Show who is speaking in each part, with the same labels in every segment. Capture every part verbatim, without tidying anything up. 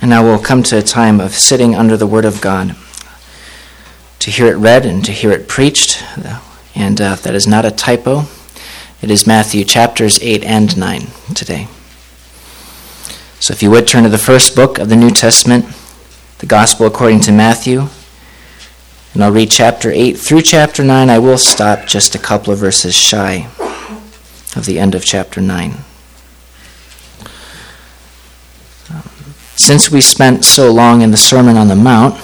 Speaker 1: And now we'll come to a time of sitting under the Word of God, to hear it read and to hear it preached. And uh, that is not a typo. It is Matthew chapters eight and nine today. So if you would turn to the first book of the New Testament, the Gospel according to Matthew, and I'll read chapter eight through chapter nine. I will stop just a couple of verses shy of the end of chapter nine. Since we spent so long in the Sermon on the Mount,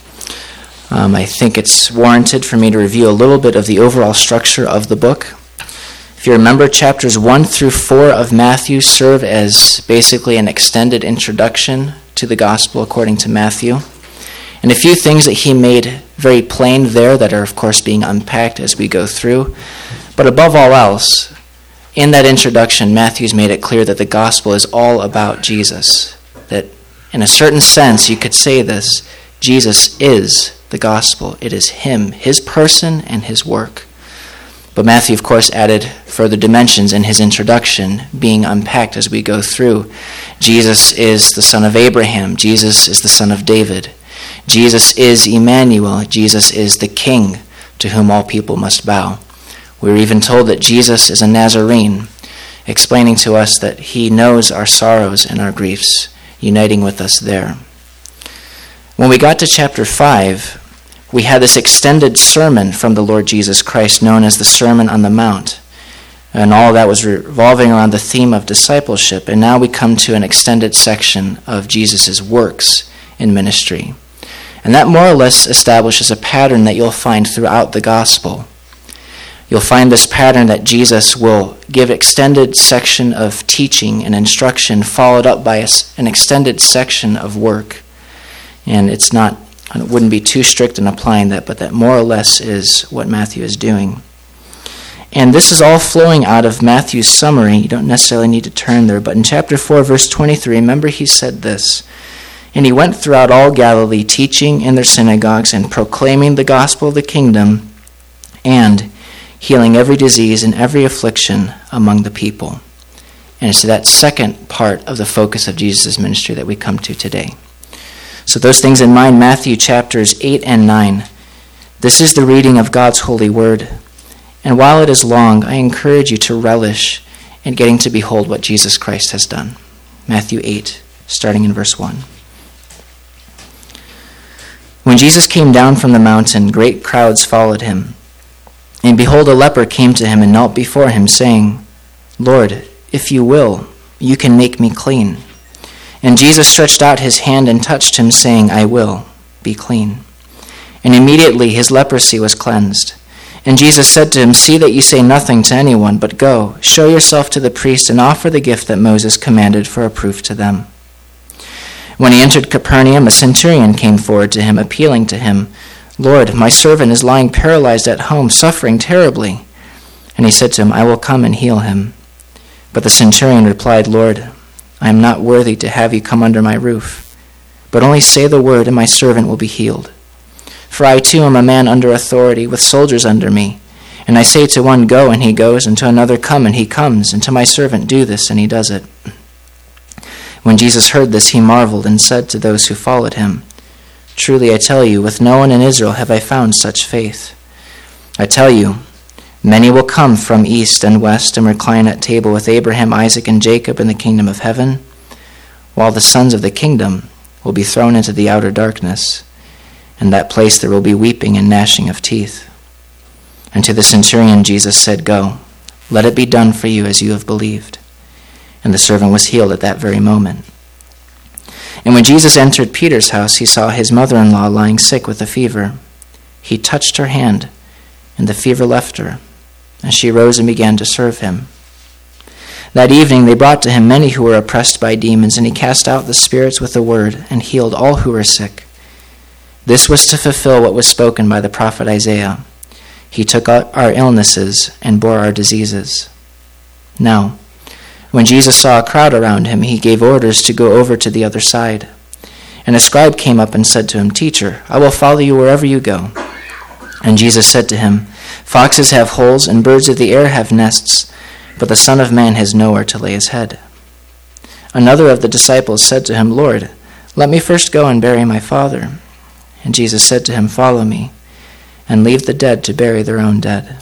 Speaker 1: um, I think it's warranted for me to review a little bit of the overall structure of the book. If you remember, chapters one through four of Matthew serve as basically an extended introduction to the Gospel according to Matthew. And a few things that he made very plain there that are, of course, being unpacked as we go through. But above all else, in that introduction, Matthew's made it clear that the Gospel is all about Jesus. That in a certain sense, you could say this, Jesus is the Gospel. It is him, his person, and his work. But Matthew, of course, added further dimensions in his introduction, being unpacked as we go through. Jesus is the son of Abraham. Jesus is the son of David. Jesus is Emmanuel. Jesus is the King to whom all people must bow. We're even told that Jesus is a Nazarene, explaining to us that he knows our sorrows and our griefs, uniting with us there. When we got to chapter five, we had this extended sermon from the Lord Jesus Christ known as the Sermon on the Mount. And all of that was revolving around the theme of discipleship. And now we come to an extended section of Jesus' works in ministry. And that more or less establishes a pattern that you'll find throughout the gospel. You'll find this pattern that Jesus will give extended section of teaching and instruction followed up by an extended section of work. And it's not, it wouldn't be too strict in applying that, but that more or less is what Matthew is doing. And this is all flowing out of Matthew's summary. You don't necessarily need to turn there, but in chapter four, verse twenty-three, remember he said this, "And he went throughout all Galilee, teaching in their synagogues and proclaiming the gospel of the kingdom and healing every disease and every affliction among the people." And it's that second part of the focus of Jesus' ministry that we come to today. So those things in mind, Matthew chapters eight and nine. This is the reading of God's holy word. And while it is long, I encourage you to relish in getting to behold what Jesus Christ has done. Matthew eight, starting in verse one. When Jesus came down from the mountain, great crowds followed him. And behold, a leper came to him and knelt before him, saying, "Lord, if you will, you can make me clean." And Jesus stretched out his hand and touched him, saying, "I will, be clean." And immediately his leprosy was cleansed. And Jesus said to him, "See that you say nothing to anyone, but go, show yourself to the priest and offer the gift that Moses commanded for a proof to them." When he entered Capernaum, a centurion came forward to him, appealing to him, "Lord, my servant is lying paralyzed at home, suffering terribly." And he said to him, "I will come and heal him." But the centurion replied, "Lord, I am not worthy to have you come under my roof, but only say the word and my servant will be healed. For I too am a man under authority, with soldiers under me. And I say to one, 'Go,' and he goes, and to another, 'Come,' and he comes, and to my servant, 'Do this,' and he does it." When Jesus heard this, he marveled and said to those who followed him, "Truly I tell you, with no one in Israel have I found such faith. I tell you, many will come from east and west and recline at table with Abraham, Isaac, and Jacob in the kingdom of heaven, while the sons of the kingdom will be thrown into the outer darkness. In that place there will be weeping and gnashing of teeth." And to the centurion Jesus said, "Go, let it be done for you as you have believed." And the servant was healed at that very moment. And when Jesus entered Peter's house, he saw his mother-in-law lying sick with a fever. He touched her hand, and the fever left her, and she rose and began to serve him. That evening they brought to him many who were oppressed by demons, and he cast out the spirits with a word and healed all who were sick. This was to fulfill what was spoken by the prophet Isaiah. He took our illnesses and bore our diseases. Now, when Jesus saw a crowd around him, he gave orders to go over to the other side. And a scribe came up and said to him, "Teacher, I will follow you wherever you go." And Jesus said to him, "Foxes have holes and birds of the air have nests, but the Son of Man has nowhere to lay his head." Another of the disciples said to him, "Lord, "Let me first go and bury my father." And Jesus said to him, "Follow me, and leave the dead to bury their own dead."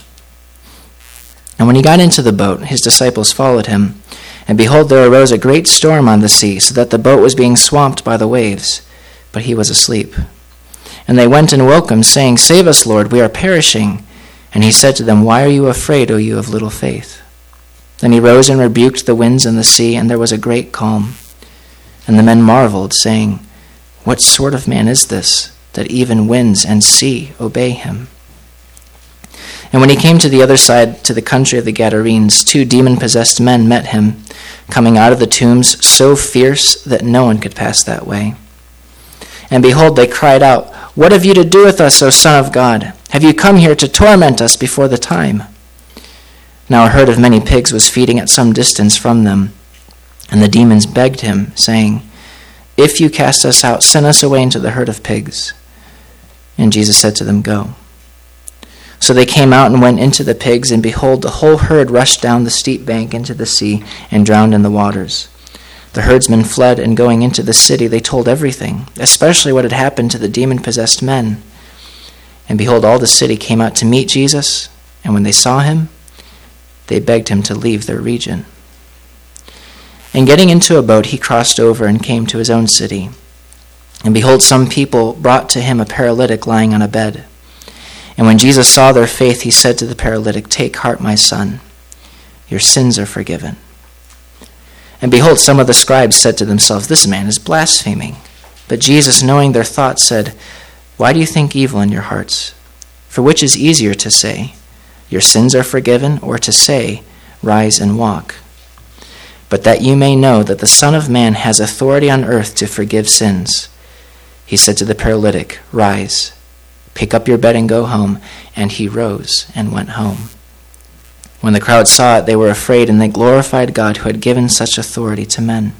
Speaker 1: And when he got into the boat, his disciples followed him. And behold, there arose a great storm on the sea, so that the boat was being swamped by the waves, but he was asleep. And they went and woke him, saying, "Save us, Lord, we are perishing." And he said to them, "Why are you afraid, O you of little faith?" Then he rose and rebuked the winds and the sea, and there was a great calm. And the men marveled, saying, "What sort of man is this, that even winds and sea obey him?" And when he came to the other side, to the country of the Gadarenes, two demon-possessed men met him, coming out of the tombs, so fierce that no one could pass that way. And behold, they cried out, "What have you to do with us, O Son of God? Have you come here to torment us before the time?" Now a herd of many pigs was feeding at some distance from them, and the demons begged him, saying, "If you cast us out, send us away into the herd of pigs." And Jesus said to them, "Go." So they came out and went into the pigs, and behold, the whole herd rushed down the steep bank into the sea and drowned in the waters. The herdsmen fled, and going into the city, they told everything, especially what had happened to the demon-possessed men. And behold, all the city came out to meet Jesus, and when they saw him, they begged him to leave their region. And getting into a boat, he crossed over and came to his own city. And behold, some people brought to him a paralytic lying on a bed. And when Jesus saw their faith, he said to the paralytic, "Take heart, my son, your sins are forgiven." And behold, some of the scribes said to themselves, "This man is blaspheming." But Jesus, knowing their thoughts, said, "Why do you think evil in your hearts? For which is easier to say, 'Your sins are forgiven,' or to say, 'Rise and walk'? But that you may know that the Son of Man has authority on earth to forgive sins." He said to the paralytic, "Rise, pick up your bed and go home." And he rose and went home. When the crowd saw it, they were afraid, and they glorified God who had given such authority to men.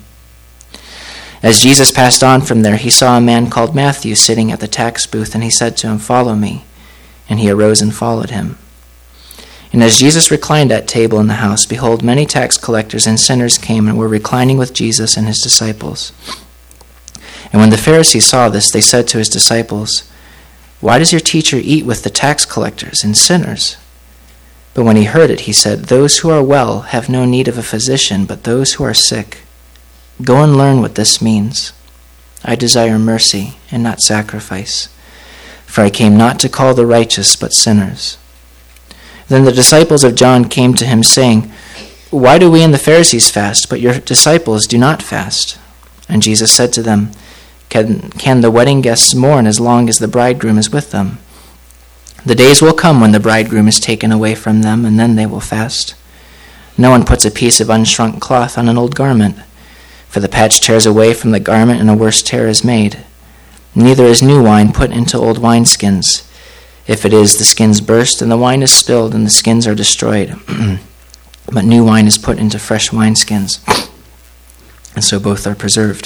Speaker 1: As Jesus passed on from there, he saw a man called Matthew sitting at the tax booth, and he said to him, "Follow me." And he arose and followed him. And as Jesus reclined at table in the house, behold, many tax collectors and sinners came and were reclining with Jesus and his disciples. And when the Pharisees saw this, they said to his disciples, "Why does your teacher eat with the tax collectors and sinners?" But when he heard it, he said, "Those who are well have no need of a physician, but those who are sick. Go and learn what this means. I desire mercy and not sacrifice, for I came not to call the righteous, but sinners." Then the disciples of John came to him, saying, "Why do we and the Pharisees fast, but your disciples do not fast?" And Jesus said to them, Can, can the wedding guests mourn as long as the bridegroom is with them? The days will come when the bridegroom is taken away from them, and then they will fast. No one puts a piece of unshrunk cloth on an old garment, for the patch tears away from the garment, and a worse tear is made. Neither is new wine put into old wineskins. If it is, the skins burst, and the wine is spilled, and the skins are destroyed. But new wine is put into fresh wineskins, and so both are preserved.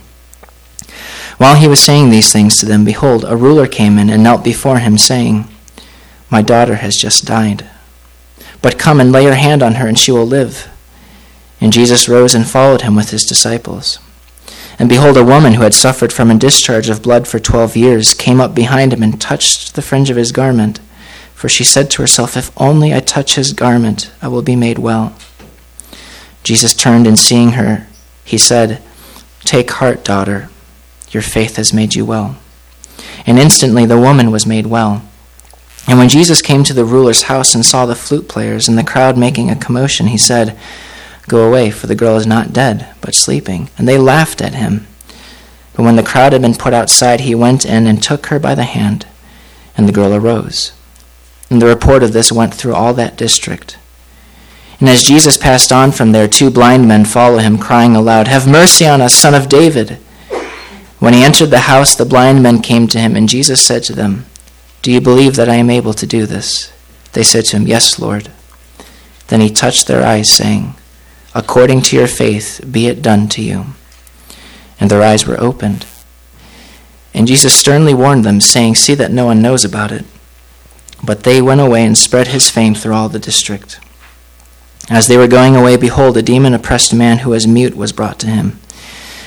Speaker 1: While he was saying these things to them, behold, a ruler came in and knelt before him, saying, "My daughter has just died, but come and lay your hand on her, and she will live." And Jesus rose and followed him with his disciples. And behold, a woman who had suffered from a discharge of blood for twelve years came up behind him and touched the fringe of his garment. For she said to herself, "If only I touch his garment, I will be made well." Jesus turned, and seeing her, he said, "Take heart, daughter, your faith has made you well." And instantly the woman was made well. And when Jesus came to the ruler's house and saw the flute players and the crowd making a commotion, he said, "Go away, for the girl is not dead, but sleeping." And they laughed at him. But when the crowd had been put outside, he went in and took her by the hand, and the girl arose. And the report of this went through all that district. And as Jesus passed on from there, two blind men followed him, crying aloud, "Have mercy on us, Son of David." When he entered the house, the blind men came to him, and Jesus said to them, "Do you believe that I am able to do this?" They said to him, "Yes, Lord." Then he touched their eyes, saying, "According to your faith, be it done to you." And their eyes were opened. And Jesus sternly warned them, saying, "See that no one knows about it." But they went away and spread his fame through all the district. As they were going away, behold, a demon-oppressed man who was mute was brought to him.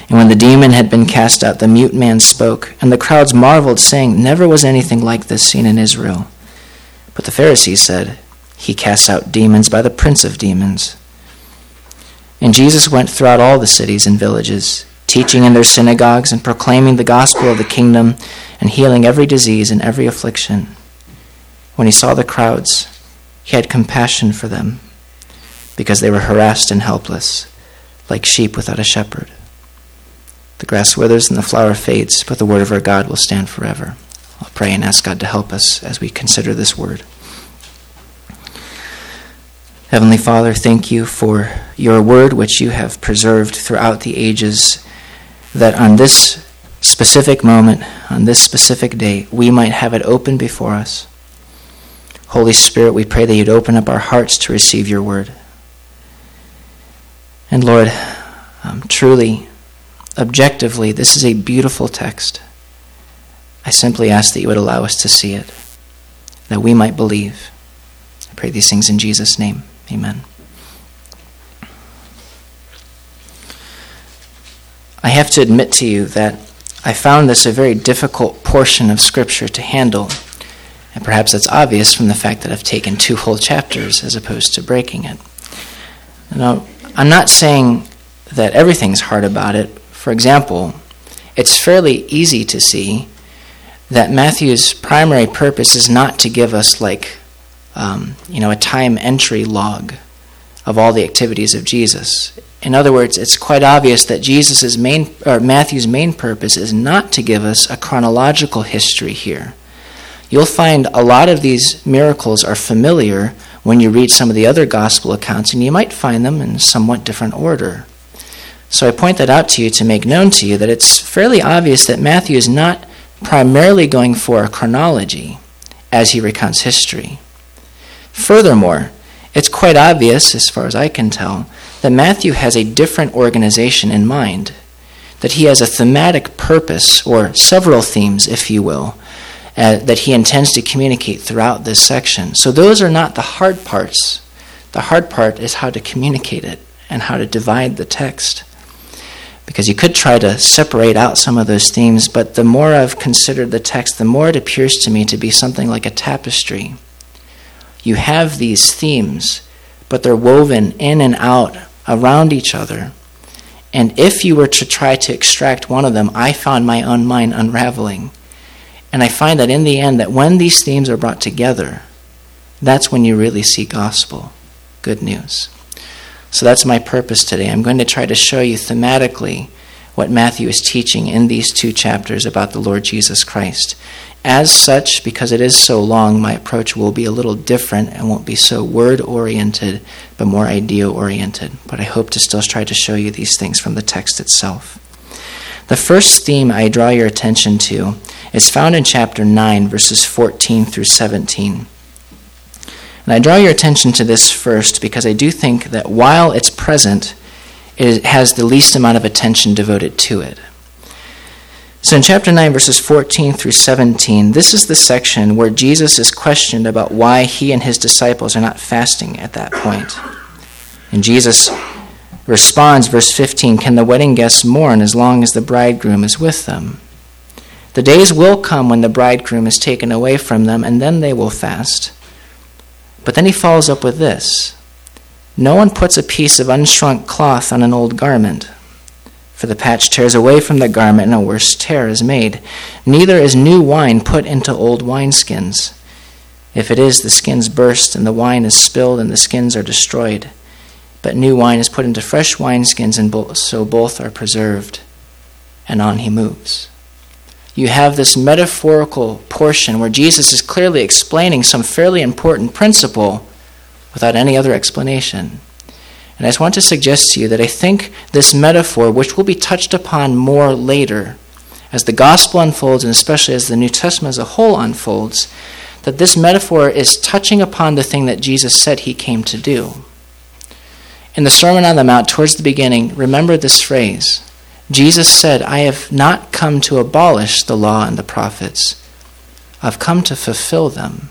Speaker 1: And when the demon had been cast out, the mute man spoke, and the crowds marveled, saying, "Never was anything like this seen in Israel." But the Pharisees said, "He casts out demons by the prince of demons." And Jesus went throughout all the cities and villages, teaching in their synagogues and proclaiming the gospel of the kingdom and healing every disease and every affliction. When he saw the crowds, he had compassion for them, because they were harassed and helpless, like sheep without a shepherd. The grass withers and the flower fades, but the word of our God will stand forever. I'll pray and ask God to help us as we consider this word. Heavenly Father, thank you for your word which you have preserved throughout the ages, that on this specific moment, on this specific day, we might have it open before us. Holy Spirit, we pray that you'd open up our hearts to receive your word. And Lord, um, truly, objectively, this is a beautiful text. I simply ask that you would allow us to see it, that we might believe. I pray these things in Jesus' name. Amen. I have to admit to you that I found this a very difficult portion of Scripture to handle, and perhaps that's obvious from the fact that I've taken two whole chapters as opposed to breaking it. Now, I'm not saying that everything's hard about it. For example, it's fairly easy to see that Matthew's primary purpose is not to give us like, um, you know, a time entry log of all the activities of Jesus. In other words, it's quite obvious that Jesus's main, or Matthew's main purpose is not to give us a chronological history here. You'll find a lot of these miracles are familiar when you read some of the other gospel accounts, and you might find them in somewhat different order. So I point that out to you to make known to you that it's fairly obvious that Matthew is not primarily going for a chronology as he recounts history. Furthermore, it's quite obvious, as far as I can tell, that Matthew has a different organization in mind, that he has a thematic purpose, or several themes, if you will, uh, that he intends to communicate throughout this section. So those are not the hard parts. The hard part is how to communicate it and how to divide the text. Because you could try to separate out some of those themes, but the more I've considered the text, the more it appears to me to be something like a tapestry. You have these themes, but they're woven in and out around each other. And if you were to try to extract one of them, I found my own mind unraveling. And I find that in the end, that when these themes are brought together, that's when you really see gospel, good news. So that's my purpose today. I'm going to try to show you thematically what Matthew is teaching in these two chapters about the Lord Jesus Christ. As such, because it is so long, my approach will be a little different and won't be so word-oriented, but more idea-oriented. But I hope to still try to show you these things from the text itself. The first theme I draw your attention to is found in chapter nine, verses fourteen through seventeen. And I draw your attention to this first because I do think that while it's present, it has the least amount of attention devoted to it. So in chapter nine, verses fourteen through seventeen, this is the section where Jesus is questioned about why he and his disciples are not fasting at that point. And Jesus responds, verse fifteen, "Can the wedding guests mourn as long as the bridegroom is with them? The days will come when the bridegroom is taken away from them, and then they will fast." But then he follows up with this: "No one puts a piece of unshrunk cloth on an old garment, for the patch tears away from the garment and a worse tear is made. Neither is new wine put into old wineskins. If it is, the skins burst and the wine is spilled and the skins are destroyed. But new wine is put into fresh wineskins, and bo- so both are preserved." And on he moves. You have this metaphorical portion where Jesus is clearly explaining some fairly important principle without any other explanation. And I just want to suggest to you that I think this metaphor, which will be touched upon more later, as the gospel unfolds, and especially as the New Testament as a whole unfolds, that this metaphor is touching upon the thing that Jesus said he came to do. In the Sermon on the Mount, towards the beginning, remember this phrase. Jesus said, "I have not come to abolish the law and the prophets. I've come to fulfill them."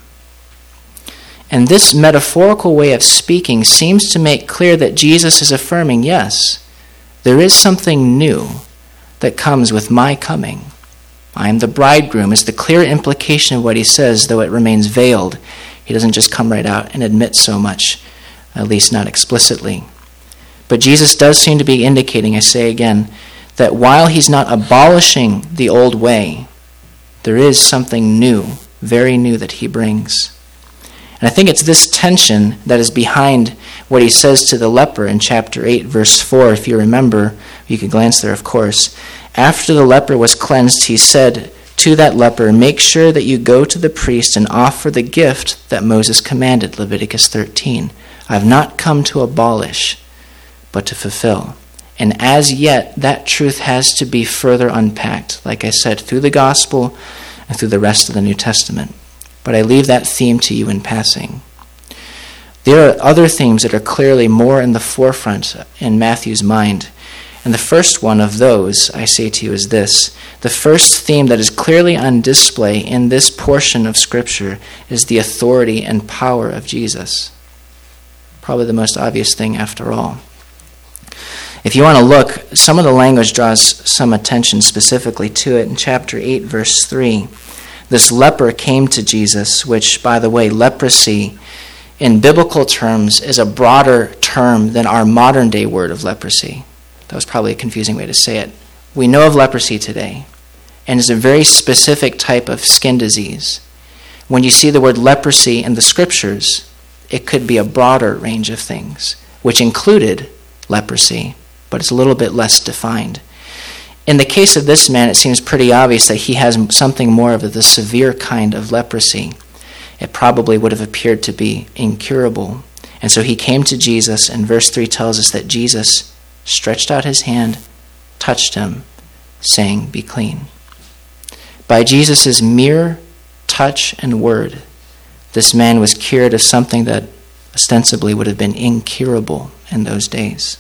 Speaker 1: And this metaphorical way of speaking seems to make clear that Jesus is affirming, yes, there is something new. that comes with my coming. I am the bridegroom is the clear implication of what he says, though it remains veiled. He doesn't just come right out and admit so much, at least not explicitly. But Jesus does seem to be indicating, I say again, that while he's not abolishing the old way, there is something new, very new that he brings. And I think it's this tension that is behind what he says to the leper in chapter eight, verse four. If you remember, you can glance there, of course. After the leper was cleansed, he said to that leper, "Make sure that you go to the priest and offer the gift that Moses commanded," Leviticus thirteen. "I have not come to abolish, but to fulfill." And as yet, that truth has to be further unpacked, like I said, through the gospel and through the rest of the New Testament. But I leave that theme to you in passing. There are other themes that are clearly more in the forefront in Matthew's mind. And the first one of those, I say to you, is this. The first theme that is clearly on display in this portion of Scripture is the authority and power of Jesus. Probably the most obvious thing after all. If you want to look, some of the language draws some attention specifically to it. In chapter eight, verse three, this leper came to Jesus, which, by the way, leprosy in biblical terms is a broader term than our modern day word of leprosy. That was probably a confusing way to say it. We know of leprosy today, and it's a very specific type of skin disease. When you see the word leprosy in the Scriptures, it could be a broader range of things, which included leprosy, but it's a little bit less defined. In the case of this man, it seems pretty obvious that he has something more of the severe kind of leprosy. It probably would have appeared to be incurable. And so he came to Jesus, and verse three tells us that Jesus stretched out his hand, touched him, saying, "Be clean." By Jesus' mere touch and word, this man was cured of something that ostensibly would have been incurable in those days.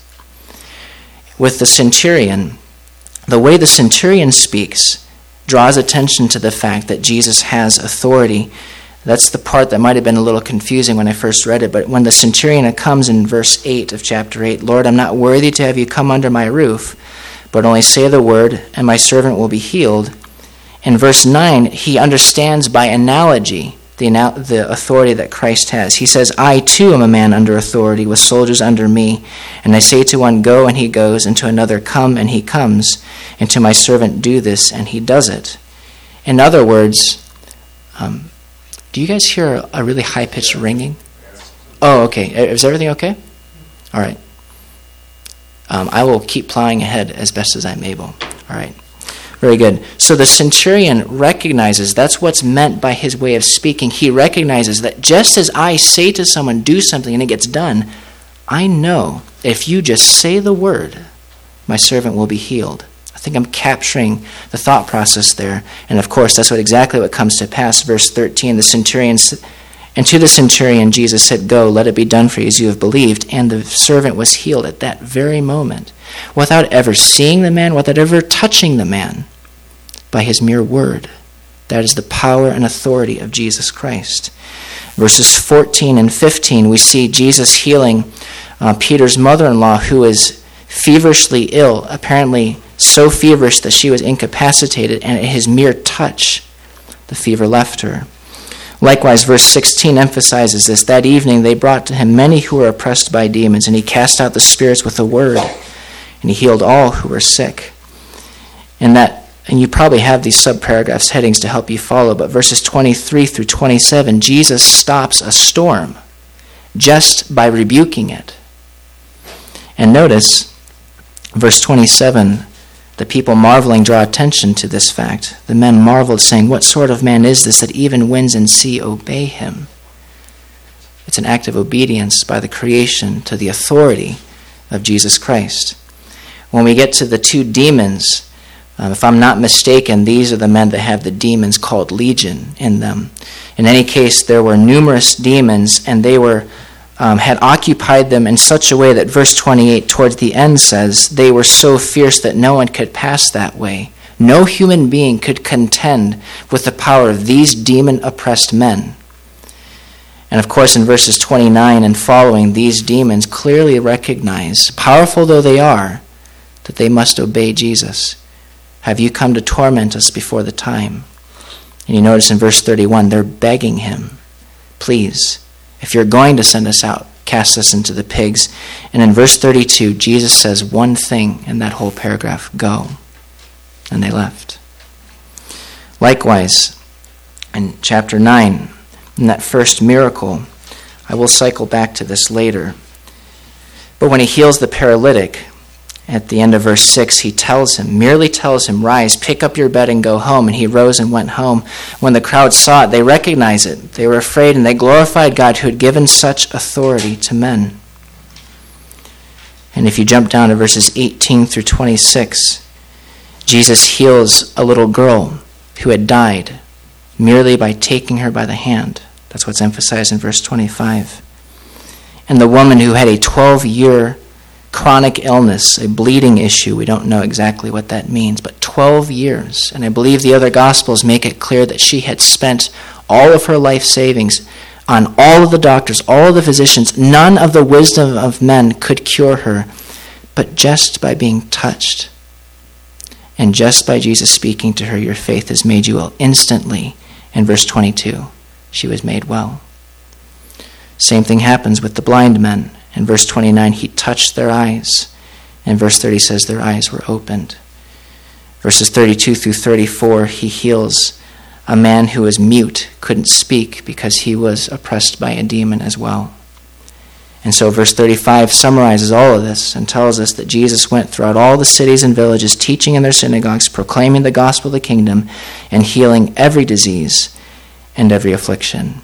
Speaker 1: With the centurion, the way the centurion speaks draws attention to the fact that Jesus has authority. That's the part that might have been a little confusing when I first read it, but when the centurion comes in verse eight of chapter eight, "Lord, I'm not worthy to have you come under my roof, but only say the word, and my servant will be healed." In verse nine, he understands by analogy the, the authority that Christ has. He says, "I too am a man under authority, with soldiers under me, and I say to one, go, and he goes, and to another, come, and he comes, and to my servant, do this, and he does it." In other words, um, do you guys hear a really high-pitched ringing? Oh, okay. Is everything okay? All right. Um, I will keep plowing ahead as best as I'm able. All right. Very good. So the centurion recognizes that's what's meant by his way of speaking. He recognizes that just as I say to someone, do something, and it gets done, I know if you just say the word, my servant will be healed. I think I'm capturing the thought process there. And of course, that's what exactly what comes to pass. Verse thirteen, the centurion, and to the centurion, Jesus said, "Go, let it be done for you as you have believed." And the servant was healed at that very moment, without ever seeing the man, without ever touching the man, by his mere word. That is the power and authority of Jesus Christ. Verses fourteen and fifteen, we see Jesus healing uh, Peter's mother-in-law, who is feverishly ill, apparently so feverish that she was incapacitated, and at his mere touch, the fever left her. Likewise, verse sixteen emphasizes this. That evening they brought to him many who were oppressed by demons, and he cast out the spirits with a word, and he healed all who were sick. And that, and you probably have these subparagraphs headings to help you follow, but verses twenty-three through twenty-seven, Jesus stops a storm just by rebuking it. And notice, verse twenty-seven, the people marveling draw attention to this fact. The men marveled, saying, "What sort of man is this that even winds and sea obey him?" It's an act of obedience by the creation to the authority of Jesus Christ. When we get to the two demons, um, if I'm not mistaken, these are the men that have the demons called legion in them. In any case, there were numerous demons, and they were Um, had occupied them in such a way that verse twenty-eight towards the end says they were so fierce that no one could pass that way. No human being could contend with the power of these demon-oppressed men. And of course, in verses twenty-nine and following, these demons clearly recognize, powerful though they are, that they must obey Jesus. have you come to torment us before the time? And you notice in verse thirty-one, they're begging him, please, if you're going to send us out, cast us into the pigs. And in verse thirty-two, Jesus says one thing in that whole paragraph, go. And they left. Likewise, in chapter nine, in that first miracle, I will cycle back to this later, but when he heals the paralytic, at the end of verse six, he tells him, merely tells him, rise, pick up your bed and go home. And he rose and went home. When the crowd saw it, they recognized it. They were afraid, and they glorified God who had given such authority to men. And if you jump down to verses eighteen through twenty-six, Jesus heals a little girl who had died merely by taking her by the hand. That's what's emphasized in verse twenty-five. And the woman who had a twelve-year chronic illness, a bleeding issue, we don't know exactly what that means, but twelve years. And I believe the other Gospels make it clear that she had spent all of her life savings on all of the doctors, all of the physicians. None of the wisdom of men could cure her, but just by being touched. And just by Jesus speaking to her, your faith has made you well. Instantly, in verse twenty-two, she was made well. Same thing happens with the blind men. In verse twenty-nine, he touched their eyes. And verse thirty says their eyes were opened. Verses thirty-two through thirty-four, he heals a man who was mute, couldn't speak because he was oppressed by a demon as well. And so verse thirty-five summarizes all of this and tells us that Jesus went throughout all the cities and villages, teaching in their synagogues, proclaiming the gospel of the kingdom, and healing every disease and every affliction.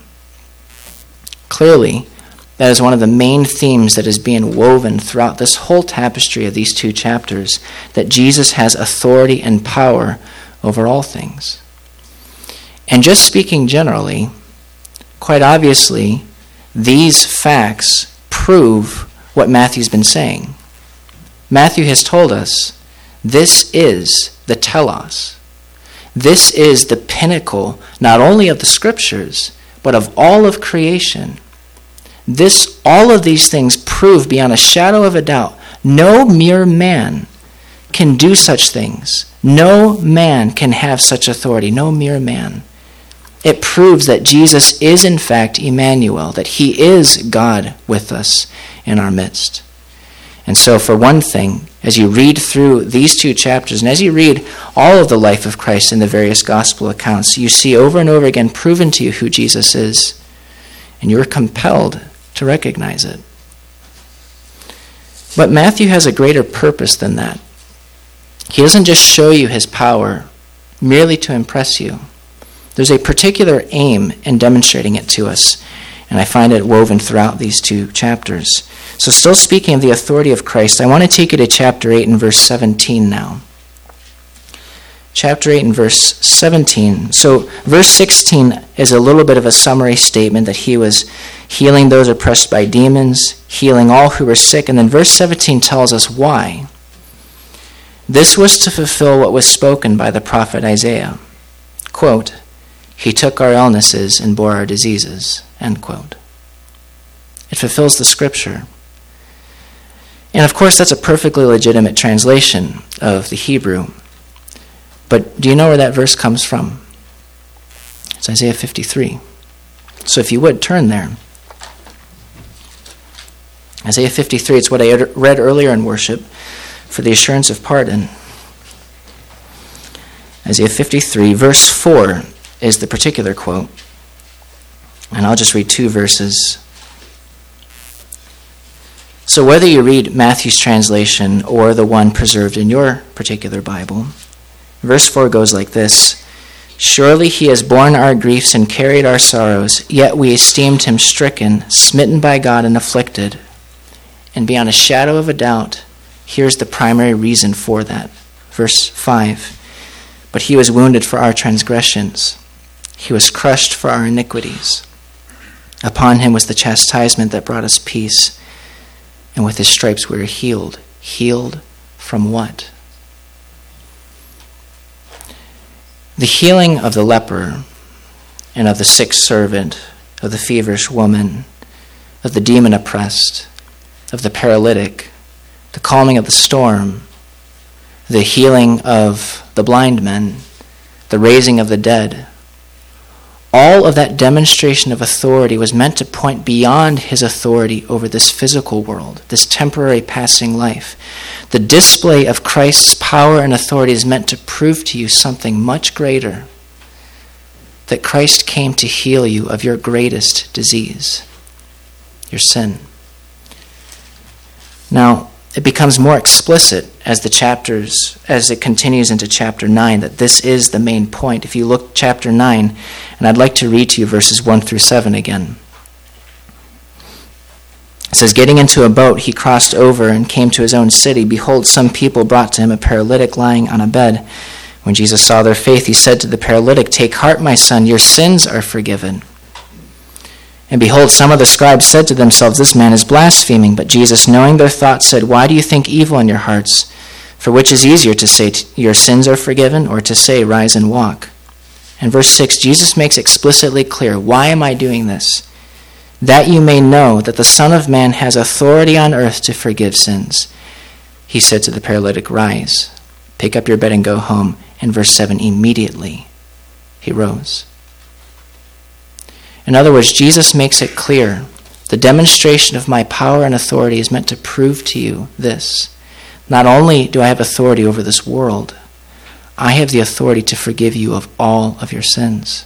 Speaker 1: Clearly, that is one of the main themes that is being woven throughout this whole tapestry of these two chapters, that Jesus has authority and power over all things. And just speaking generally, quite obviously, these facts prove what Matthew's been saying. Matthew has told us this is the telos. This is the pinnacle, not only of the scriptures, but of all of creation. This, all of these things prove beyond a shadow of a doubt, no mere man can do such things. No man can have such authority. No mere man. It proves that Jesus is in fact Emmanuel, that he is God with us in our midst. And so for one thing, as you read through these two chapters, and as you read all of the life of Christ in the various gospel accounts, you see over and over again proven to you who Jesus is, and you're compelled to recognize it. But Matthew has a greater purpose than that. He doesn't just show you his power merely to impress you. There's a particular aim in demonstrating it to us, and I find it woven throughout these two chapters. So still speaking of the authority of Christ, I want to take you to chapter eight and verse seventeen now. Chapter eight and verse seventeen. So verse sixteen is a little bit of a summary statement that he was healing those oppressed by demons, healing all who were sick, and then verse seventeen tells us why. This was to fulfill what was spoken by the prophet Isaiah. Quote, he took our illnesses and bore our diseases. End quote. It fulfills the scripture. And of course, that's a perfectly legitimate translation of the Hebrew. But do you know where that verse comes from? It's Isaiah fifty-three. So if you would, turn there. Isaiah fifty-three, it's what I read earlier in worship for the assurance of pardon. Isaiah fifty-three, verse four is the particular quote. And I'll just read two verses. So whether you read Matthew's translation or the one preserved in your particular Bible, verse four goes like this. Surely he has borne our griefs and carried our sorrows, yet we esteemed him stricken, smitten by God, and afflicted. And beyond a shadow of a doubt, here's the primary reason for that. Verse five. But he was wounded for our transgressions. He was crushed for our iniquities. Upon him was the chastisement that brought us peace. And with his stripes we were healed. Healed from what? The healing of the leper and of the sick servant, of the feverish woman, of the demon oppressed, of the paralytic, the calming of the storm, the healing of the blind men, the raising of the dead. All of that demonstration of authority was meant to point beyond his authority over this physical world, this temporary passing life. The display of Christ's power and authority is meant to prove to you something much greater, that Christ came to heal you of your greatest disease, your sin. Now, it becomes more explicit as the chapters, as it continues into chapter nine, that this is the main point. If you look chapter nine, and I'd like to read to you verses one through seven again. It says, getting into a boat, he crossed over and came to his own city. Behold, some people brought to him a paralytic lying on a bed. When Jesus saw their faith, he said to the paralytic, take heart, my son, your sins are forgiven. And behold, some of the scribes said to themselves, this man is blaspheming. But Jesus, knowing their thoughts, said, why do you think evil in your hearts? For which is easier, to say, your sins are forgiven, or to say, rise and walk? And verse six, Jesus makes explicitly clear, why am I doing this? That you may know that the Son of Man has authority on earth to forgive sins. He said to the paralytic, rise, pick up your bed and go home. And verse seven, immediately he rose. In other words, Jesus makes it clear, the demonstration of my power and authority is meant to prove to you this. Not only do I have authority over this world, I have the authority to forgive you of all of your sins.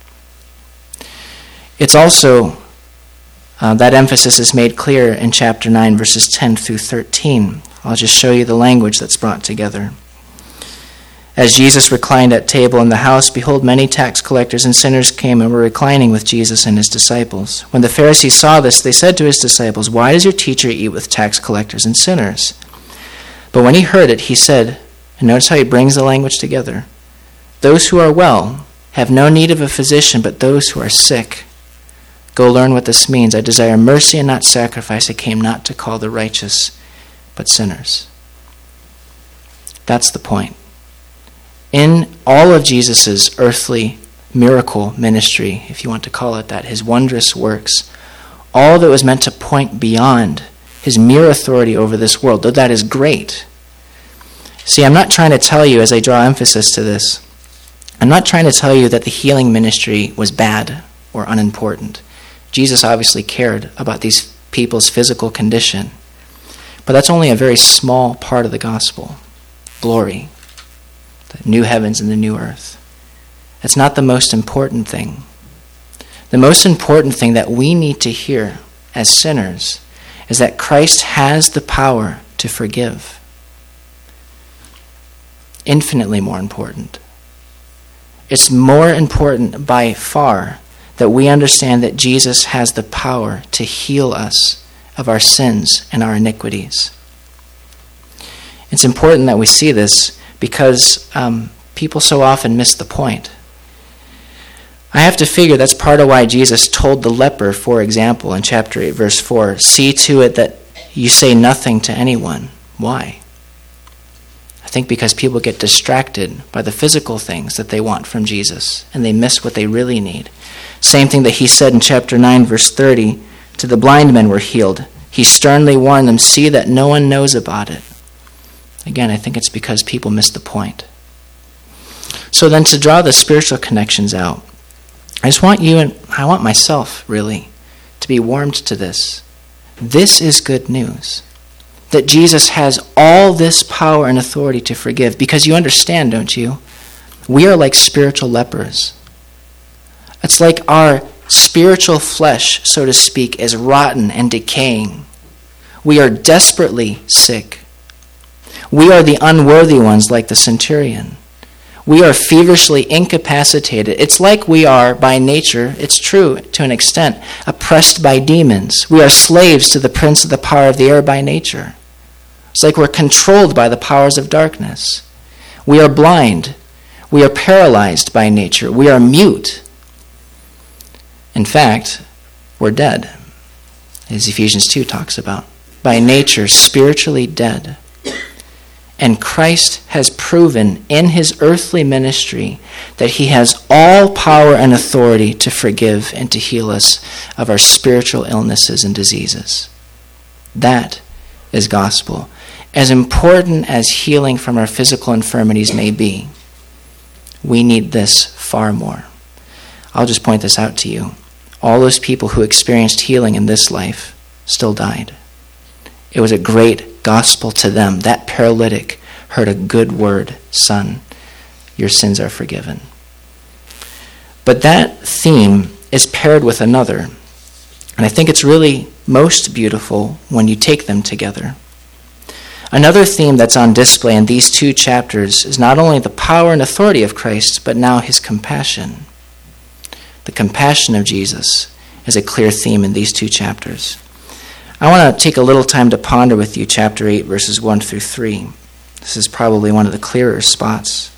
Speaker 1: It's also, uh, that emphasis is made clear in chapter nine, verses ten through thirteen. I'll just show you the language that's brought together. As Jesus reclined at table in the house, behold, many tax collectors and sinners came and were reclining with Jesus and his disciples. When the Pharisees saw this, they said to his disciples, why does your teacher eat with tax collectors and sinners? But when he heard it, he said, and notice how he brings the language together, those who are well have no need of a physician, but those who are sick. Go learn what this means. I desire mercy and not sacrifice. I came not to call the righteous, but sinners. That's the point. In all of Jesus' earthly miracle ministry, if you want to call it that, his wondrous works, all that was meant to point beyond his mere authority over this world, though that is great. See, I'm not trying to tell you, as I draw emphasis to this, I'm not trying to tell you that the healing ministry was bad or unimportant. Jesus obviously cared about these people's physical condition, but that's only a very small part of the gospel. Glory. The new heavens and the new earth. It's not the most important thing. The most important thing that we need to hear as sinners is that Christ has the power to forgive. Infinitely more important. It's more important by far that we understand that Jesus has the power to heal us of our sins and our iniquities. It's important that we see this because um, people so often miss the point. I have to figure that's part of why Jesus told the leper, for example, in chapter eight, verse four, see to it that you say nothing to anyone. Why? I think because people get distracted by the physical things that they want from Jesus, and they miss what they really need. Same thing that he said in chapter nine, verse thirty, to the blind men were healed. He sternly warned them, see that no one knows about it. Again, I think it's because people miss the point. So then to draw the spiritual connections out, I just want you and I want myself, really, to be warmed to this. This is good news. That Jesus has all this power and authority to forgive. Because you understand, don't you? We are like spiritual lepers. It's like our spiritual flesh, so to speak, is rotten and decaying. We are desperately sick. We are the unworthy ones like the centurion. We are feverishly incapacitated. It's like we are, by nature, it's true to an extent, oppressed by demons. We are slaves to the prince of the power of the air by nature. It's like we're controlled by the powers of darkness. We are blind. We are paralyzed by nature. We are mute. In fact, we're dead, as Ephesians two talks about. By nature, spiritually dead. And Christ has proven in his earthly ministry that he has all power and authority to forgive and to heal us of our spiritual illnesses and diseases. That is gospel. as important as healing from our physical infirmities may be, we need this far more. I'll just point this out to you. All those people who experienced healing in this life still died. It was a great gospel to them. That paralytic heard a good word, son, your sins are forgiven. But that theme is paired with another, and I think it's really most beautiful when you take them together. Another theme that's on display in these two chapters is not only the power and authority of Christ, but now his compassion. The compassion of Jesus is a clear theme in these two chapters. I want to take a little time to ponder with you chapter eight, verses one through three. This is probably one of the clearer spots.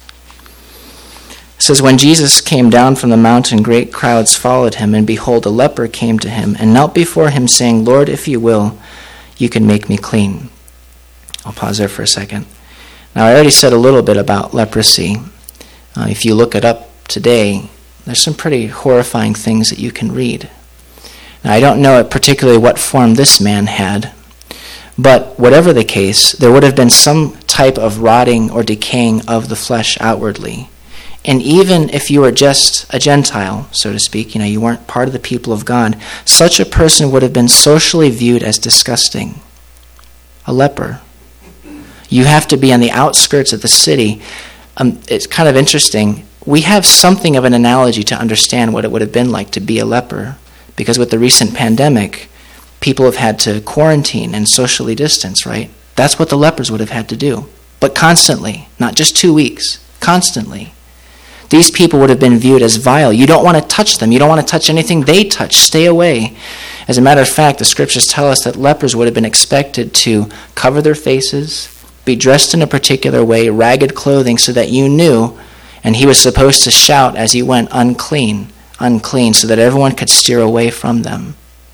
Speaker 1: It says, when Jesus came down from the mountain, great crowds followed him, and behold, a leper came to him and knelt before him, saying, Lord, if you will, you can make me clean. I'll pause there for a second. Now, I already said a little bit about leprosy. Uh, if you look it up today, there's some pretty horrifying things that you can read. Now, I don't know particularly what form this man had, but whatever the case, there would have been some type of rotting or decaying of the flesh outwardly. And even if you were just a Gentile, so to speak, you know, you weren't part of the people of God, such a person would have been socially viewed as disgusting. A leper. You have to be on the outskirts of the city. Um, it's kind of interesting. We have something of an analogy to understand what it would have been like to be a leper, because with the recent pandemic, people have had to quarantine and socially distance, right? That's what the lepers would have had to do. But constantly, not just two weeks, constantly. These people would have been viewed as vile. You don't want to touch them. You don't want to touch anything they touch. Stay away. As a matter of fact, the scriptures tell us that lepers would have been expected to cover their faces, be dressed in a particular way, ragged clothing, so that you knew, and he was supposed to shout as he went, unclean, unclean, so that everyone could steer away from them.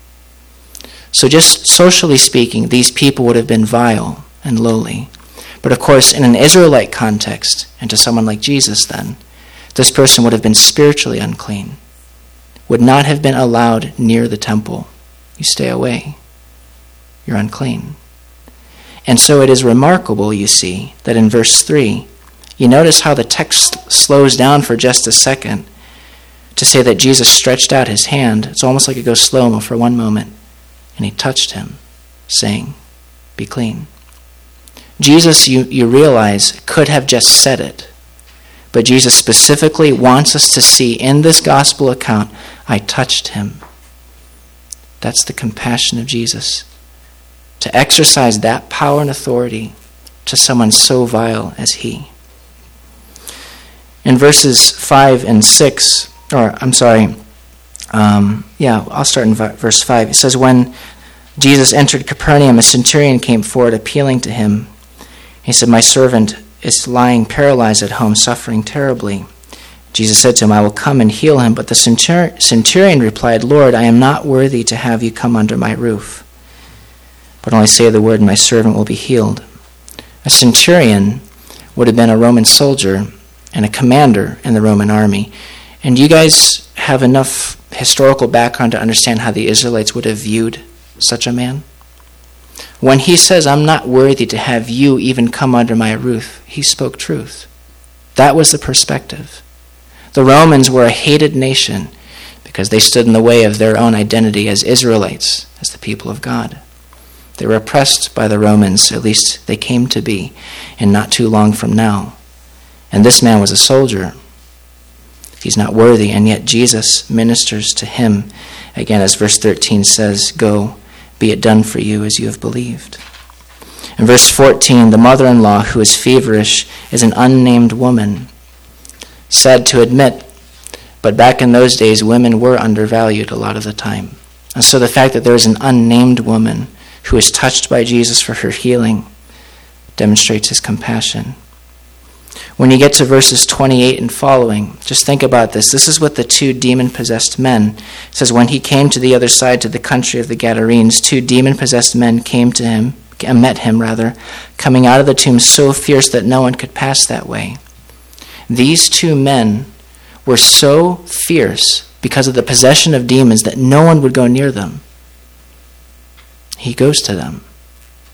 Speaker 1: So just socially speaking, these people would have been vile and lowly. But of course, in an Israelite context, and to someone like Jesus then, this person would have been spiritually unclean, would not have been allowed near the temple. You stay away. You're unclean. And so it is remarkable, you see, that in verse three, you notice how the text slows down for just a second to say that Jesus stretched out his hand. It's almost like it goes slow-mo for one moment. And he touched him, saying, be clean. Jesus, you, you realize, could have just said it. But Jesus specifically wants us to see in this gospel account, I touched him. That's the compassion of Jesus. To exercise that power and authority to someone so vile as he. In verses five and six, or I'm sorry, um, yeah, I'll start in verse five. It says, when Jesus entered Capernaum, a centurion came forward appealing to him. He said, my servant is lying paralyzed at home, suffering terribly. Jesus said to him, I will come and heal him. But the centur- centurion replied, Lord, I am not worthy to have you come under my roof. But only say the word, and my servant will be healed. A centurion would have been a Roman soldier and a commander in the Roman army. And you guys have enough historical background to understand how the Israelites would have viewed such a man? When he says, I'm not worthy to have you even come under my roof, he spoke truth. That was the perspective. The Romans were a hated nation because they stood in the way of their own identity as Israelites, as the people of God. They were oppressed by the Romans, at least they came to be, and not too long from now. And this man was a soldier. He's not worthy, and yet Jesus ministers to him. Again, as verse thirteen says, go, be it done for you as you have believed. In verse fourteen, the mother-in-law, who is feverish, is an unnamed woman. Sad to admit, but back in those days, women were undervalued a lot of the time. And so the fact that there is an unnamed woman who is touched by Jesus for her healing demonstrates his compassion. When you get to verses twenty-eight and following, just think about this. This is what the two demon-possessed men. It says, when he came to the other side, to the country of the Gadarenes, two demon-possessed men came to him, met him rather, coming out of the tomb so fierce that no one could pass that way. These two men were so fierce because of the possession of demons that no one would go near them. He goes to them.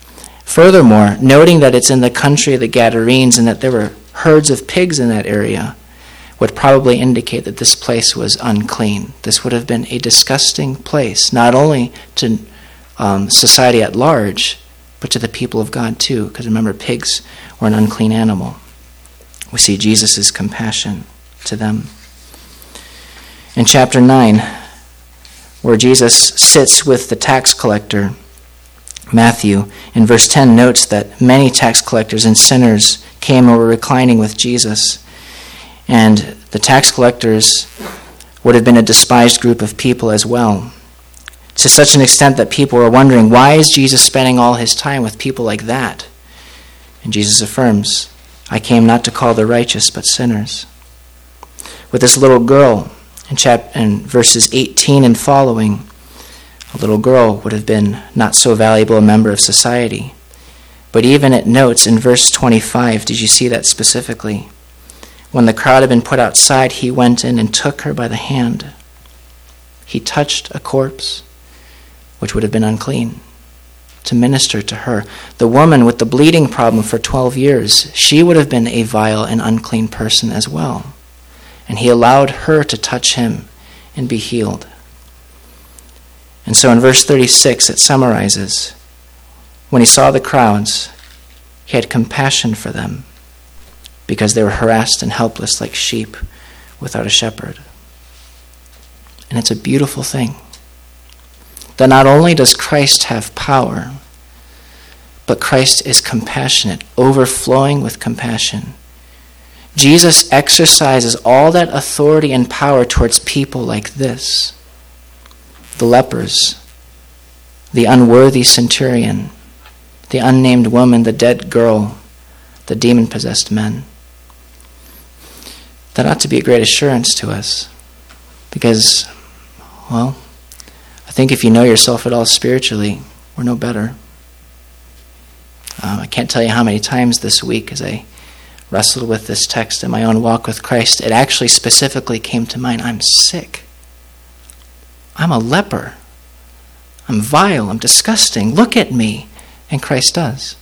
Speaker 1: Furthermore, noting that it's in the country of the Gadarenes and that there were herds of pigs in that area would probably indicate that this place was unclean. This would have been a disgusting place, not only to um, society at large, but to the people of God too, because remember, pigs were an unclean animal. We see Jesus' compassion to them. In chapter nine, where Jesus sits with the tax collector, Matthew, in verse ten, notes that many tax collectors and sinners came and were reclining with Jesus. And the tax collectors would have been a despised group of people as well, to such an extent that people were wondering, why is Jesus spending all his time with people like that? And Jesus affirms, I came not to call the righteous, but sinners. With this little girl, in, chap- in verses eighteen and following, a little girl would have been not so valuable a member of society. But even it notes in verse twenty-five, did you see that specifically? When the crowd had been put outside, he went in and took her by the hand. He touched a corpse, which would have been unclean, to minister to her. The woman with the bleeding problem for twelve years, she would have been a vile and unclean person as well. And he allowed her to touch him and be healed. And so in verse thirty-six, it summarizes, when he saw the crowds, he had compassion for them because they were harassed and helpless like sheep without a shepherd. And it's a beautiful thing that not only does Christ have power, but Christ is compassionate, overflowing with compassion. Jesus exercises all that authority and power towards people like this. The lepers, the unworthy centurion, the unnamed woman, the dead girl, the demon-possessed men. That ought to be a great assurance to us because, well, I think if you know yourself at all spiritually, we're no better. Um, I can't tell you how many times this week as I wrestled with this text in my own walk with Christ, it actually specifically came to mind, I'm sick. I'm a leper. I'm vile. I'm disgusting. Look at me. And Christ does.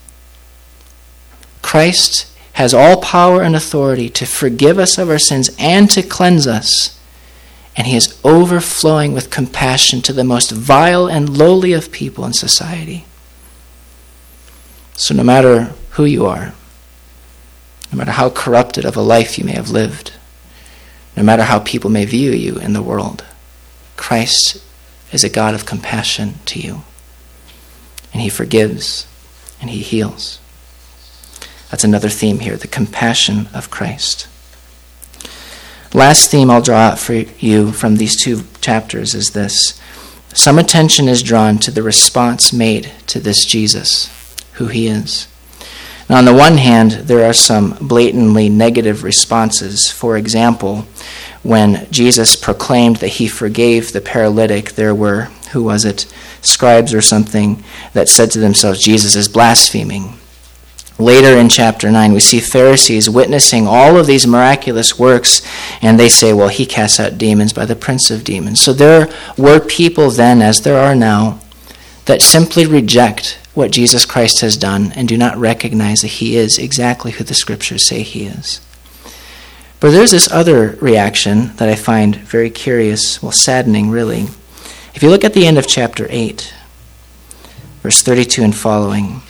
Speaker 1: Christ has all power and authority to forgive us of our sins and to cleanse us. And he is overflowing with compassion to the most vile and lowly of people in society. So no matter who you are, no matter how corrupted of a life you may have lived, no matter how people may view you in the world, Christ is a God of compassion to you. And he forgives and he heals. That's another theme here, the compassion of Christ. Last theme I'll draw out for you from these two chapters is this. Some attention is drawn to the response made to this Jesus, who he is. Now, on the one hand, there are some blatantly negative responses. For example, when Jesus proclaimed that he forgave the paralytic, there were, who was it, scribes or something, that said to themselves, Jesus is blaspheming. Later in chapter nine, we see Pharisees witnessing all of these miraculous works, and they say, well, he casts out demons by the prince of demons. So there were people then, as there are now, that simply reject what Jesus Christ has done and do not recognize that he is exactly who the scriptures say he is. But there's this other reaction that I find very curious, well, saddening really. If you look at the end of chapter eight, verse thirty-two and following,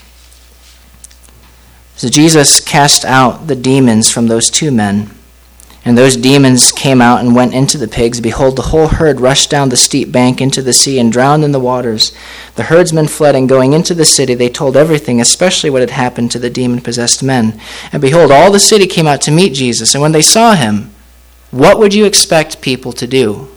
Speaker 1: so Jesus cast out the demons from those two men, and those demons came out and went into the pigs. Behold, the whole herd rushed down the steep bank into the sea and drowned in the waters. The herdsmen fled, and going into the city, they told everything, especially what had happened to the demon-possessed men. And behold, all the city came out to meet Jesus. And when they saw him, what would you expect people to do?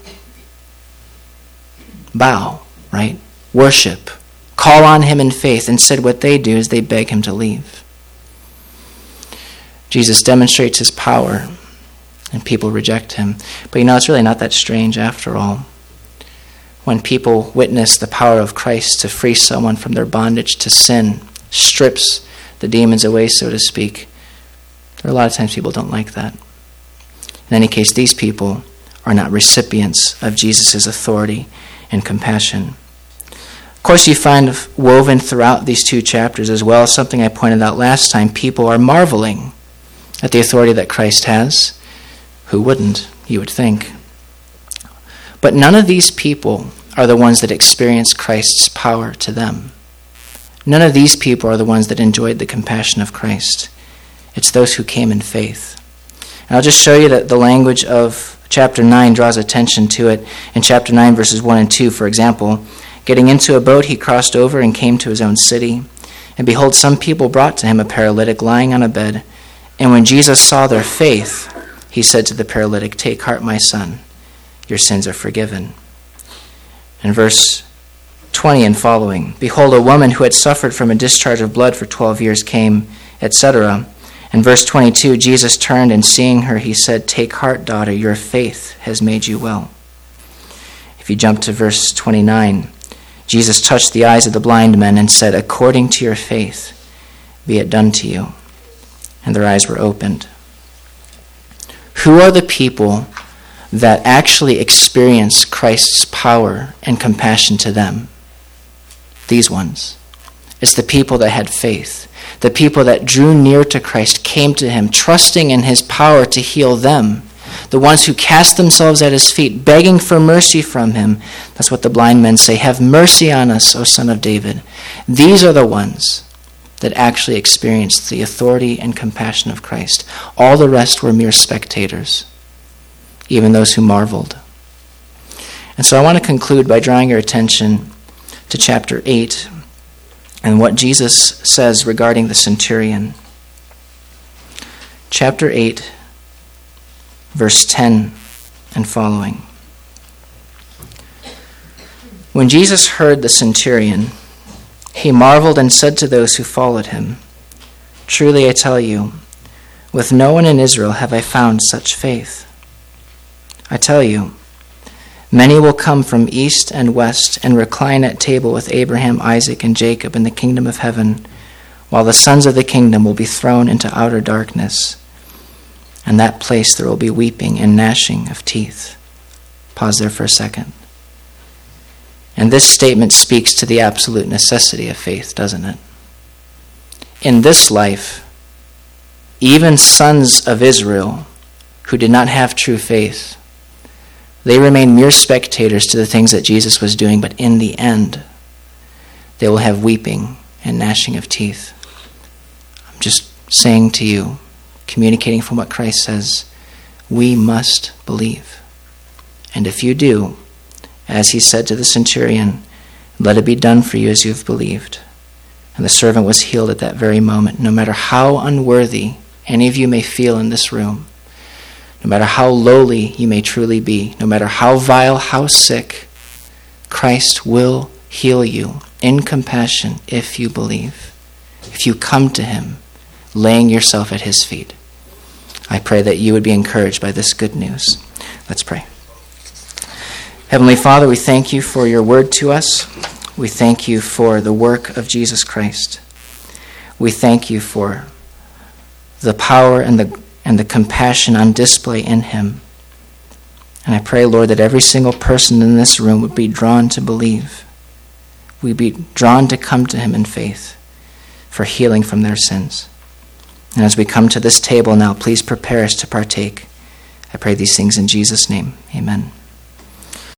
Speaker 1: Bow, right? Worship. Call on him in faith. Instead, what they do is they beg him to leave. Jesus demonstrates his power, and people reject him. But you know, it's really not that strange after all. When people witness the power of Christ to free someone from their bondage to sin, strips the demons away, so to speak, there are a lot of times people don't like that. In any case, these people are not recipients of Jesus' authority and compassion. Of course, you find woven throughout these two chapters as well, something I pointed out last time. People are marveling at the authority that Christ has. Who wouldn't, you would think? But none of these people are the ones that experience Christ's power to them. None of these people are the ones that enjoyed the compassion of Christ. It's those who came in faith. And I'll just show you that the language of chapter nine draws attention to it. In chapter nine, verses one and two, for example, getting into a boat, he crossed over and came to his own city. And behold, some people brought to him a paralytic lying on a bed. And when Jesus saw their faith, he said to the paralytic, "Take heart, my son, your sins are forgiven." In verse twenty and following, behold, a woman who had suffered from a discharge of blood for twelve years came, et cetera. In verse twenty-two, Jesus turned and seeing her, he said, "Take heart, daughter, your faith has made you well." If you jump to verse twenty-nine, Jesus touched the eyes of the blind men and said, "According to your faith, be it done to you." And their eyes were opened. Who are the people that actually experience Christ's power and compassion to them? These ones. It's the people that had faith. The people that drew near to Christ, came to him, trusting in his power to heal them. The ones who cast themselves at his feet, begging for mercy from him. That's what the blind men say. "Have mercy on us, O Son of David." These are the ones that actually experienced the authority and compassion of Christ. All the rest were mere spectators, even those who marveled. And so I want to conclude by drawing your attention to chapter eight and what Jesus says regarding the centurion. Chapter eight, verse ten and following. When Jesus heard the centurion, he marveled and said to those who followed him, "Truly I tell you, with no one in Israel have I found such faith. I tell you, many will come from east and west and recline at table with Abraham, Isaac, and Jacob in the kingdom of heaven, while the sons of the kingdom will be thrown into outer darkness. In that place there will be weeping and gnashing of teeth." Pause there for a second. And this statement speaks to the absolute necessity of faith, doesn't it? In this life, even sons of Israel who did not have true faith, they remain mere spectators to the things that Jesus was doing, but in the end, they will have weeping and gnashing of teeth. I'm just saying to you, communicating from what Christ says, we must believe. And if you do, as he said to the centurion, "Let it be done for you as you have believed." And the servant was healed at that very moment. No matter how unworthy any of you may feel in this room, no matter how lowly you may truly be, no matter how vile, how sick, Christ will heal you in compassion if you believe, if you come to him, laying yourself at his feet. I pray that you would be encouraged by this good news. Let's pray. Heavenly Father, we thank you for your word to us. We thank you for the work of Jesus Christ. We thank you for the power and the and the compassion on display in him. And I pray, Lord, that every single person in this room would be drawn to believe. We'd be drawn to come to him in faith for healing from their sins. And as we come to this table now, please prepare us to partake. I pray these things in Jesus' name. Amen.